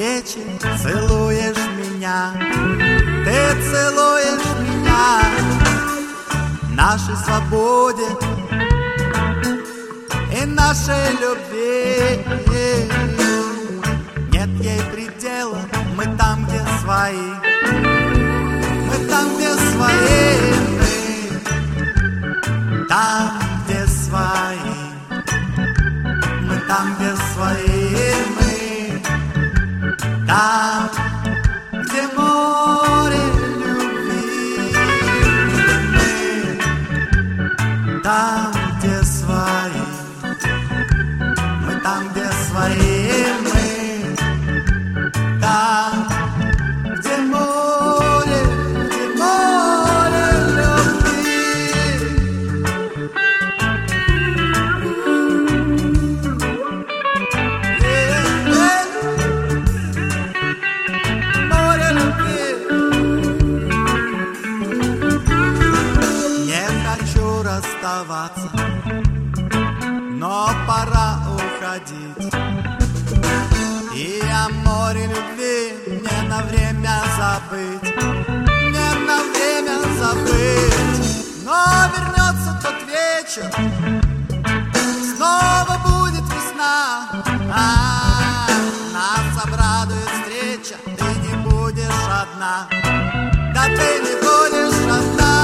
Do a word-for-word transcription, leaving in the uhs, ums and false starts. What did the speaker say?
плечи, целуешь меня, ты целуешь меня, нашей свободе и нашей любви. Нет ей предела, мы там, где свои, мы там, где свои, мы там, где свои, мы там, где свои, мы там, где море любви, мы там, где свои, мы там, где свои, мы там, где море, где море любви. Море любви. Не хочу расставаться, но пора уходить. И о море любви мне на время забыть, мне на время забыть. Но вернется тот вечер, снова будет весна, а нас обрадует встреча. Ты не будешь одна, да ты не будешь одна.